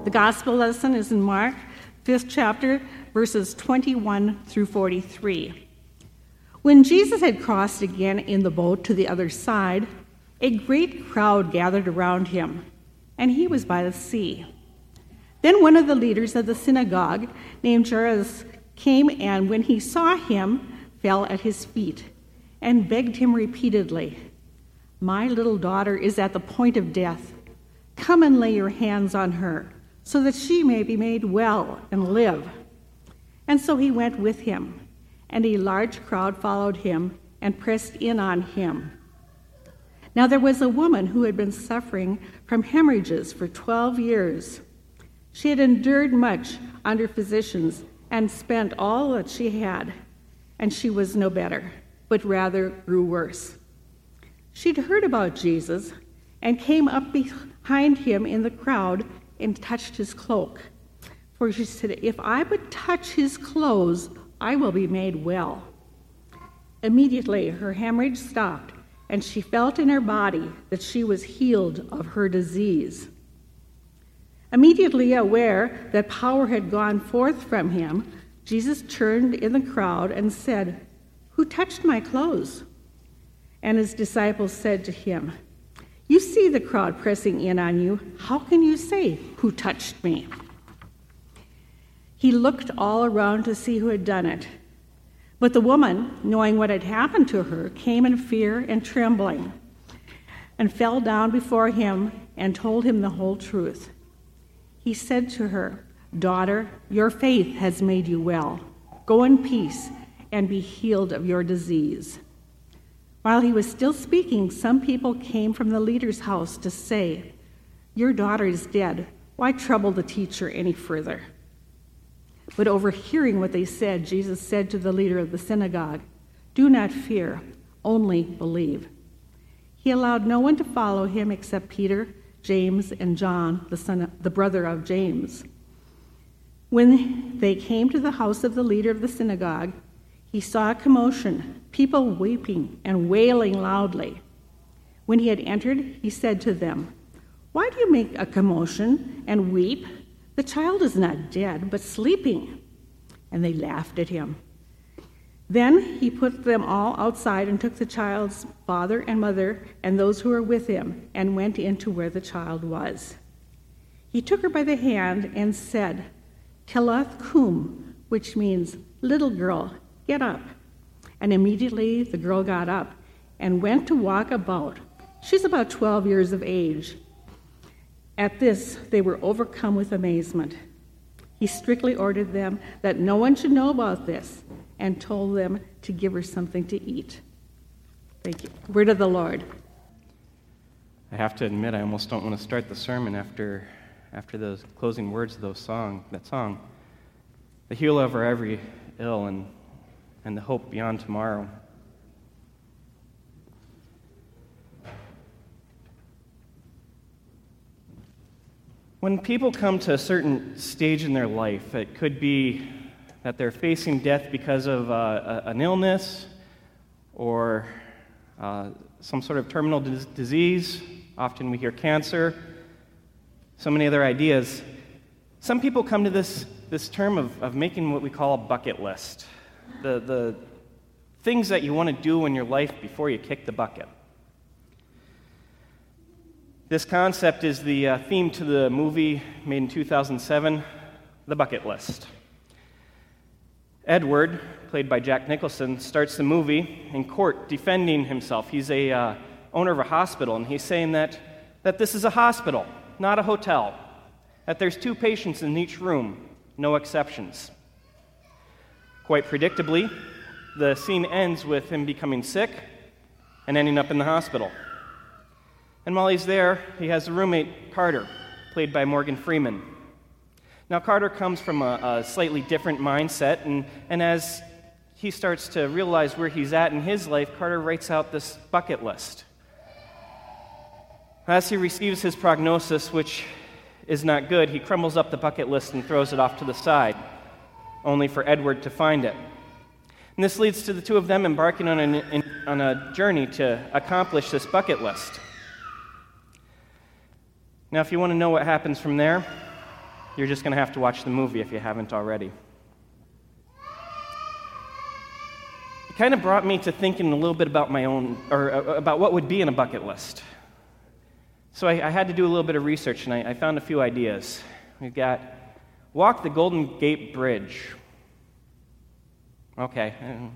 The gospel lesson is in Mark, 5th chapter, verses 21 through 43. When Jesus had crossed again in the boat to the other side, a great crowd gathered around him, and he was by the sea. Then one of the leaders of the synagogue, named Jairus, came, and when he saw him, fell at his feet and begged him repeatedly, "My little daughter is at the point of death. Come and lay your hands on her, so that she may be made well and live." And so he went with him, and a large crowd followed him and pressed in on him. Now there was a woman who had been suffering from hemorrhages for 12 years. She had endured much under physicians and spent all that she had, and she was no better, but rather grew worse. She'd heard about Jesus and came up behind him in the crowd and touched his cloak. For she said, "If I but touch his clothes, I will be made well." Immediately her hemorrhage stopped, and she felt in her body that she was healed of her disease. Immediately aware that power had gone forth from him, Jesus turned in the crowd and said, "Who touched my clothes?" And his disciples said to him, "You see the crowd pressing in on you. How can you say, 'Who touched me?'" He looked all around to see who had done it. But the woman, knowing what had happened to her, came in fear and trembling and fell down before him and told him the whole truth. He said to her, "Daughter, your faith has made you well. Go in peace and be healed of your disease." While he was still speaking, some people came from the leader's house to say, "Your daughter is dead. Why trouble the teacher any further?" But overhearing what they said, Jesus said to the leader of the synagogue, "Do not fear, only believe." He allowed no one to follow him except Peter, James, and John, the brother of James. When they came to the house of the leader of the synagogue, he saw a commotion, people weeping and wailing loudly. When he had entered, he said to them, "Why do you make a commotion and weep? The child is not dead, but sleeping." And they laughed at him. Then he put them all outside and took the child's father and mother and those who were with him and went into where the child was. He took her by the hand and said, "Talitha cum," which means, "Little girl, get up." And immediately the girl got up and went to walk about. She's about 12 years of age. At this, they were overcome with amazement. He strictly ordered them that no one should know about this and told them to give her something to eat. Thank you. Word of the Lord. I have to admit, I almost don't want to start the sermon after those closing words of that song. The healer over every ill and the hope beyond tomorrow. When people come to a certain stage in their life, it could be that they're facing death because of an illness or some sort of terminal disease. Often we hear cancer, so many other ideas. Some people come to this term of making what we call a bucket list, the things that you want to do in your life before you kick the bucket. This concept is the theme to the movie made in 2007, The Bucket List. Edward, played by Jack Nicholson, starts the movie in court defending himself. He's a owner of a hospital, and he's saying that this is a hospital, not a hotel, that there's 2 patients in each room, no exceptions. Quite predictably, the scene ends with him becoming sick and ending up in the hospital. And while he's there, he has a roommate, Carter, played by Morgan Freeman. Now, Carter comes from a slightly different mindset, and as he starts to realize where he's at in his life, Carter writes out this bucket list. As he receives his prognosis, which is not good, he crumbles up the bucket list and throws it off to the side, only for Edward to find it. And this leads to the two of them embarking on a journey to accomplish this bucket list. Now, if you want to know what happens from there, You're just going to have to watch the movie if you haven't already. It kind of brought me to thinking a little bit about my own, or about what would be in a bucket list. So I had to do a little bit of research, and I found a few ideas. We've got walk the Golden Gate Bridge. Okay.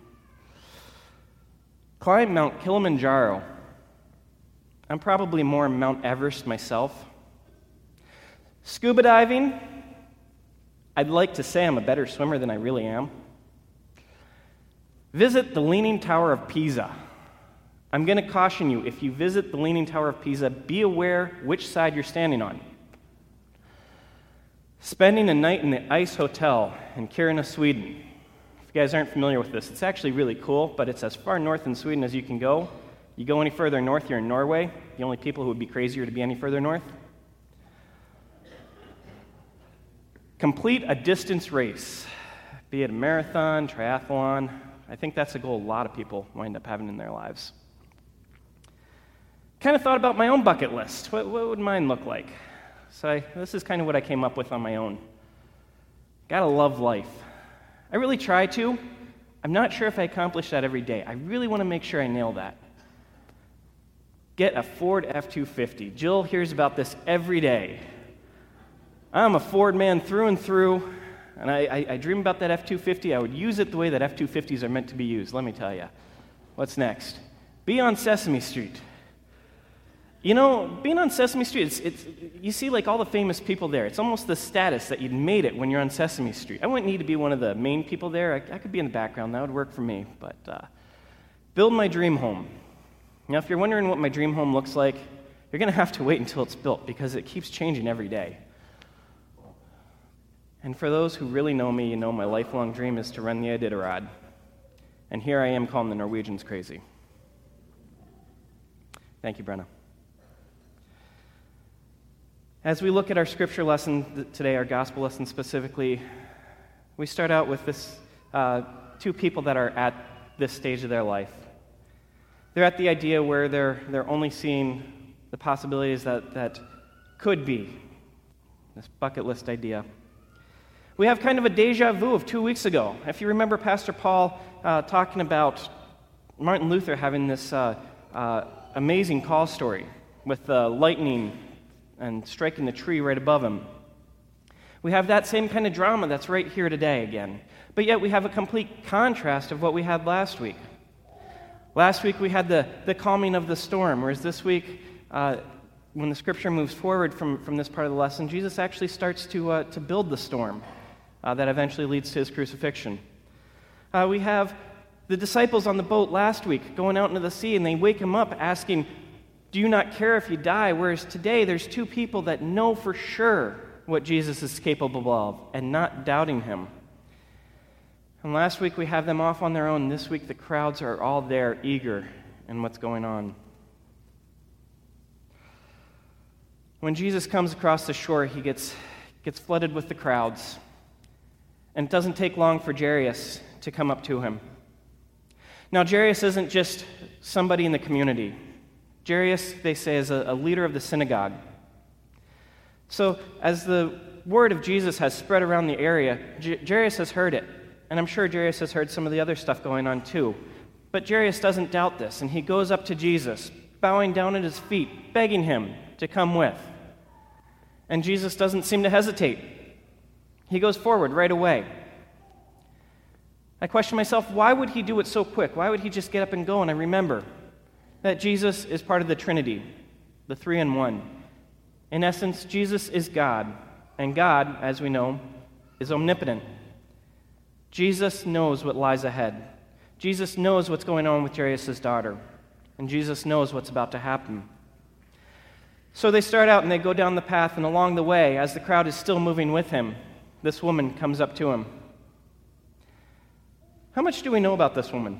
Climb Mount Kilimanjaro. I'm probably more Mount Everest myself. Scuba diving. I'd like to say I'm a better swimmer than I really am. Visit the Leaning Tower of Pisa. I'm going to caution you, if you visit the Leaning Tower of Pisa, be aware which side you're standing on. Spending a night in the Ice Hotel in Kiruna, Sweden. If you guys aren't familiar with this, it's actually really cool, but it's as far north in Sweden as you can go. You go any further north, you're in Norway. The only people who would be crazier to be any further north. Complete a distance race, be it a marathon, triathlon. I think that's a goal a lot of people wind up having in their lives. Kind of thought about my own bucket list. What would mine look like? So this is kind of what I came up with on my own. Gotta love life. I really try to. I'm not sure if I accomplish that every day. I really want to make sure I nail that. Get a Ford F-250. Jill hears about this every day. I'm a Ford man through and through, and I dream about that F-250. I would use it the way that F-250s are meant to be used, let me tell you. What's next? Be on Sesame Street. You know, being on Sesame Street, you see like all the famous people there. It's almost the status that you'd made it when you're on Sesame Street. I wouldn't need to be one of the main people there. I could be in the background. That would work for me. But build my dream home. Now, if you're wondering what my dream home looks like, you're going to have to wait until it's built because it keeps changing every day. And for those who really know me, you know my lifelong dream is to run the Iditarod. And here I am calling the Norwegians crazy. Thank you, Brenna. As we look at our scripture lesson today, our gospel lesson specifically, we start out with this two people that are at this stage of their life. They're at the idea where they're only seeing the possibilities that could be, this bucket list idea. We have kind of a deja vu of 2 weeks ago. If you remember Pastor Paul talking about Martin Luther having this amazing call story with lightning and striking the tree right above him. We have that same kind of drama that's right here today again. But yet we have a complete contrast of what we had last week. Last week we had the calming of the storm, whereas this week, when the scripture moves forward from this part of the lesson, Jesus actually starts to build the storm that eventually leads to his crucifixion. We have the disciples on the boat last week going out into the sea, and they wake him up asking, "Do you not care if you die?" Whereas today there's two people that know for sure what Jesus is capable of and not doubting him. And last week we have them off on their own. This week the crowds are all there, eager in what's going on. When Jesus comes across the shore, he gets flooded with the crowds. And it doesn't take long for Jairus to come up to him. Now, Jairus isn't just somebody in the community. Jairus, they say, is a leader of the synagogue. So, as the word of Jesus has spread around the area, Jairus has heard it. And I'm sure Jairus has heard some of the other stuff going on too. But Jairus doesn't doubt this, and he goes up to Jesus, bowing down at his feet, begging him to come with. And Jesus doesn't seem to hesitate. He goes forward right away. I question myself, why would he do it so quick? Why would he just get up and go? And I remember that Jesus is part of the Trinity, the three in one. In essence, Jesus is God, and God, as we know, is omnipotent. Jesus knows what lies ahead. Jesus knows what's going on with Jairus' daughter, and Jesus knows what's about to happen. So they start out and they go down the path, and along the way, as the crowd is still moving with him, this woman comes up to him. How much do we know about this woman?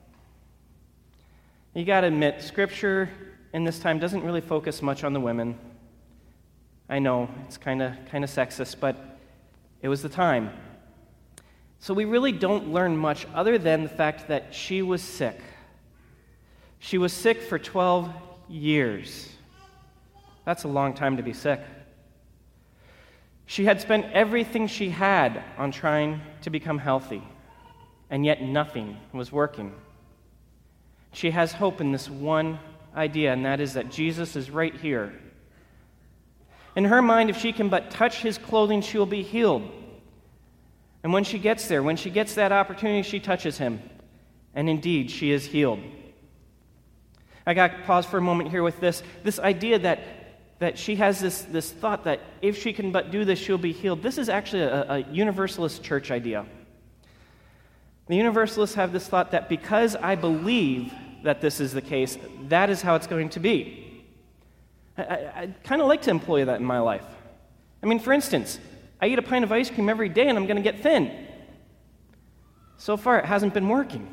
You got to admit, Scripture in this time doesn't really focus much on the women. I know, it's kind of sexist, but it was the time. So we really don't learn much other than the fact that she was sick. She was sick for 12 years. That's a long time to be sick. She had spent everything she had on trying to become healthy, and yet nothing was working. She has hope in this one idea, and that is that Jesus is right here. In her mind, if she can but touch his clothing, she will be healed. And when she gets there, when she gets that opportunity, she touches him. And indeed, she is healed. I got to pause for a moment here with this idea that she has this thought that if she can but do this, she'll be healed. This is actually a Universalist church idea. The Universalists have this thought that because I believe that this is the case, that is how it's going to be. I kind of like to employ that in my life. I mean, for instance, I eat a pint of ice cream every day and I'm going to get thin. So far, it hasn't been working.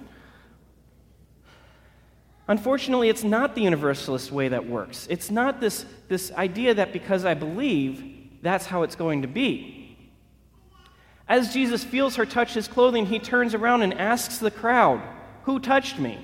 Unfortunately, it's not the Universalist way that works. It's not this idea that because I believe, that's how it's going to be. As Jesus feels her touch his clothing, he turns around and asks the crowd, "Who touched me?"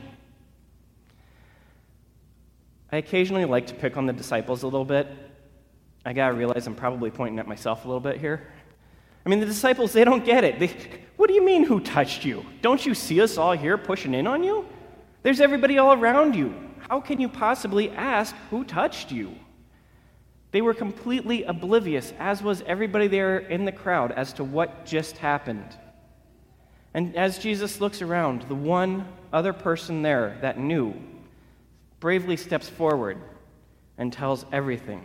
I occasionally like to pick on the disciples a little bit. I gotta realize I'm probably pointing at myself a little bit here. I mean, the disciples, they don't get it. What do you mean, who touched you? Don't you see us all here pushing in on you? There's everybody all around you. How can you possibly ask who touched you? They were completely oblivious, as was everybody there in the crowd, as to what just happened. And as Jesus looks around, the one other person there that knew bravely steps forward and tells everything.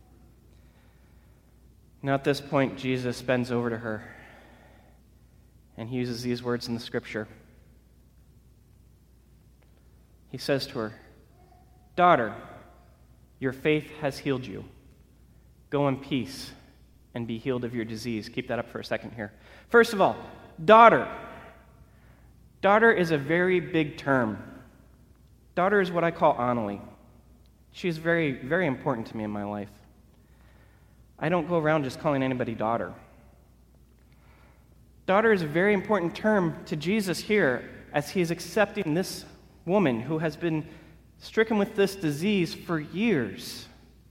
Now at this point, Jesus bends over to her, and he uses these words in the scripture. He says to her, "Daughter, your faith has healed you. Go in peace and be healed of your disease." Keep that up for a second here. First of all, daughter. Daughter is a very big term. Daughter is what I call Annalie. She's very, very important to me in my life. I don't go around just calling anybody daughter. Daughter is a very important term to Jesus here as he is accepting this woman who has been stricken with this disease for years.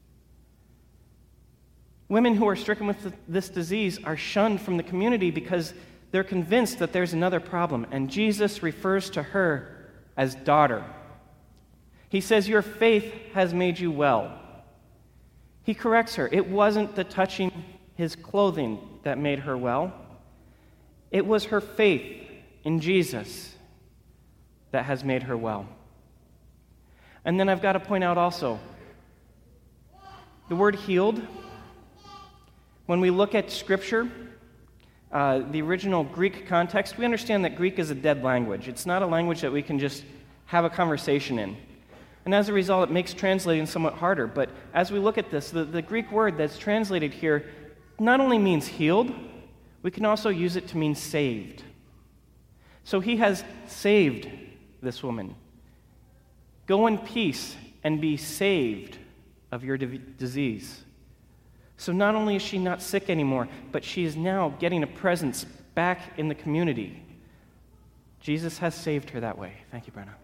Women who are stricken with this disease are shunned from the community because they're convinced that there's another problem, and Jesus refers to her as daughter. He says, "Your faith has made you well." He corrects her. It wasn't the touching his clothing that made her well. It was her faith in Jesus that has made her well. And then I've got to point out also, the word healed, when we look at Scripture, the original Greek context, we understand that Greek is a dead language. It's not a language that we can just have a conversation in. And as a result, it makes translating somewhat harder. But as we look at this, the Greek word that's translated here not only means healed, we can also use it to mean saved. So he has saved this woman. Go in peace and be saved of your disease. So not only is she not sick anymore, but she is now getting a presence back in the community. Jesus has saved her that way. Thank you, Brenna.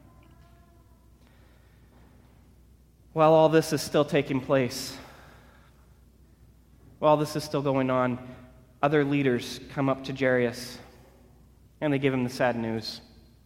While all this is still taking place, while this is still going on, other leaders come up to Jairus, and they give him the sad news.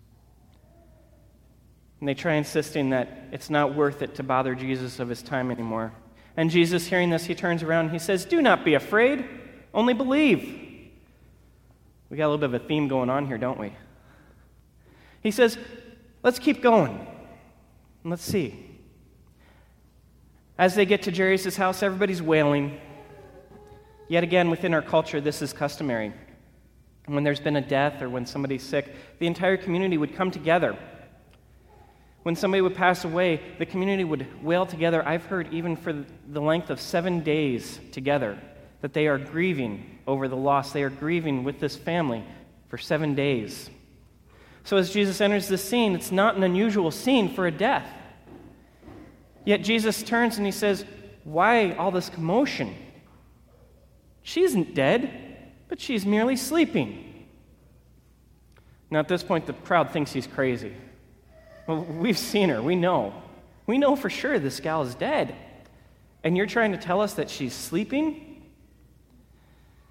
And they try insisting that it's not worth it to bother Jesus of his time anymore. And Jesus, hearing this, he turns around and he says, "Do not be afraid, only believe." We got a little bit of a theme going on here, don't we? He says, "Let's keep going, and let's see." As they get to Jairus' house, everybody's wailing. Yet again, within our culture, this is customary. When there's been a death or when somebody's sick, the entire community would come together. When somebody would pass away, the community would wail together. I've heard even for the length of 7 days together that they are grieving over the loss. They are grieving with this family for 7 days. So as Jesus enters this scene, it's not an unusual scene for a death. Yet Jesus turns and he says, "Why all this commotion? She isn't dead, but she's merely sleeping." Now at this point, the crowd thinks he's crazy. Well, we've seen her. We know. We know for sure this gal is dead. And you're trying to tell us that she's sleeping?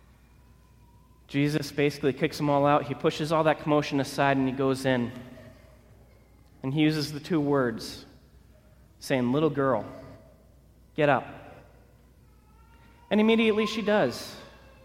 Jesus basically kicks them all out. He pushes all that commotion aside and he goes in. And he uses the two words, saying, "Little girl, get up." And immediately she does.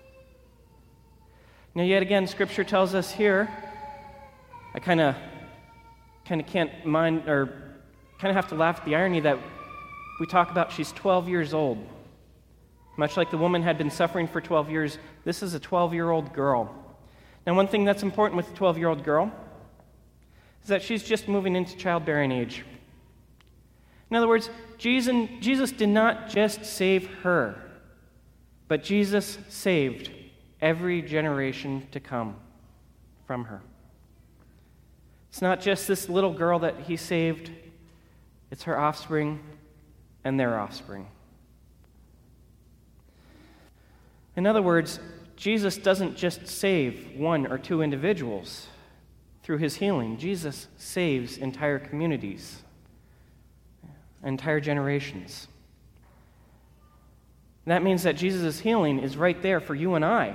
Now, yet again, Scripture tells us here, I kind of can't mind, or kind of have to laugh at the irony that we talk about she's 12 years old. Much like the woman had been suffering for 12 years, this is a 12-year-old girl. Now, one thing that's important with the 12-year-old girl is that she's just moving into childbearing age. In other words, Jesus did not just save her, but Jesus saved every generation to come from her. It's not just this little girl that he saved, it's her offspring and their offspring. In other words, Jesus doesn't just save one or two individuals through his healing. Jesus saves entire communities, entire generations. That means that Jesus' healing is right there for you and I.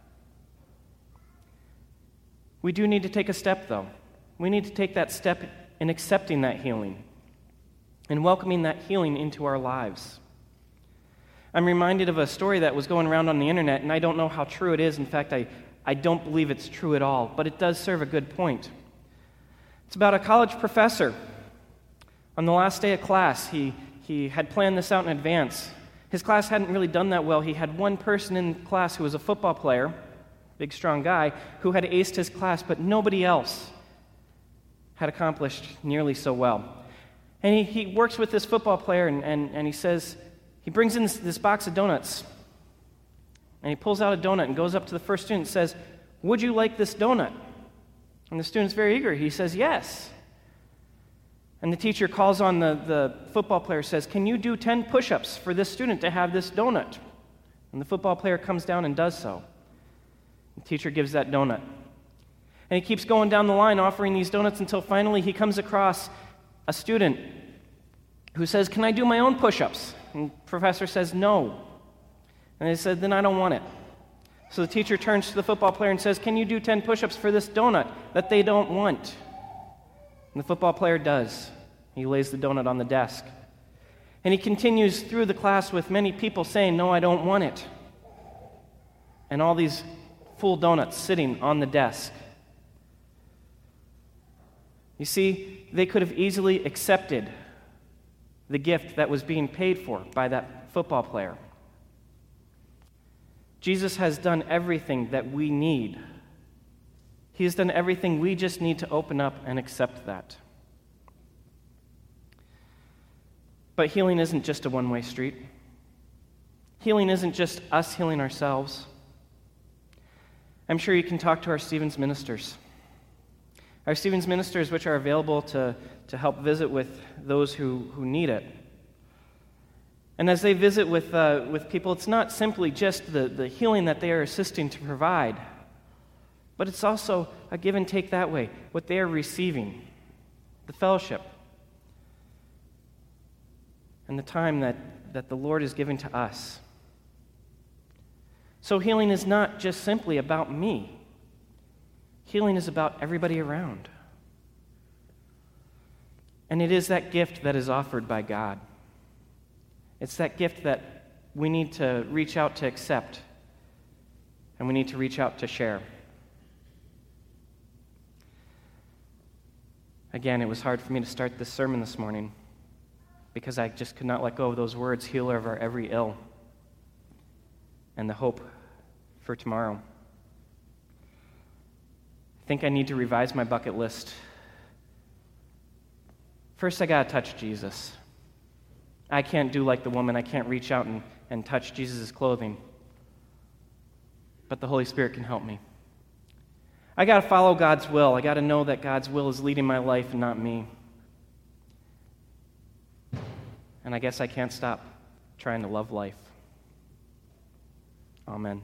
We do need to take a step, though. We need to take that step in accepting that healing and welcoming that healing into our lives. I'm reminded of a story that was going around on the internet, and I don't know how true it is. In fact, I don't believe it's true at all, but it does serve a good point. It's about a college professor. On the last day of class, he had planned this out in advance. His class hadn't really done that well. He had one person in class who was a football player, big, strong guy, who had aced his class, but nobody else had accomplished nearly so well. And he works with this football player, and he says, he brings in this box of donuts, and he pulls out a donut and goes up to the first student and says, "Would you like this donut?" And the student's very eager. He says, "Yes." And the teacher calls on the football player, says, "Can you do 10 push-ups for this student to have this donut?" And the football player comes down and does so. The teacher gives that donut. And he keeps going down the line offering these donuts until finally he comes across a student who says, "Can I do my own push-ups?" And the professor says, "No." And he said, "Then I don't want it." So the teacher turns to the football player and says, "Can you do 10 push-ups for this donut that they don't want?" And the football player does. He lays the donut on the desk. And he continues through the class with many people saying, "No, I don't want it." And all these full donuts sitting on the desk. You see, they could have easily accepted the gift that was being paid for by that football player. Jesus has done everything that we need. He has done everything. We just need to open up and accept that. But healing isn't just a one-way street. Healing isn't just us healing ourselves. I'm sure you can talk to our Stevens ministers. Our Stevens ministers, which are available to help visit with those who need it. And as they visit with people, it's not simply just the healing that they are assisting to provide, but it's also a give and take that way, what they are receiving, the fellowship, and the time that the Lord is giving to us. So healing is not just simply about me. Healing is about everybody around. And it is that gift that is offered by God. It's that gift that we need to reach out to accept, and we need to reach out to share. Again, it was hard for me to start this sermon this morning because I just could not let go of those words, "Healer of our every ill," and the hope for tomorrow. I think I need to revise my bucket list. First, I got to touch Jesus. I can't do like the woman. I can't reach out and touch Jesus' clothing. But the Holy Spirit can help me. I got to follow God's will. I got to know that God's will is leading my life and not me. And I guess I can't stop trying to love life. Amen.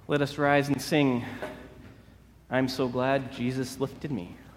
Let us rise and sing, I'm so glad Jesus lifted me.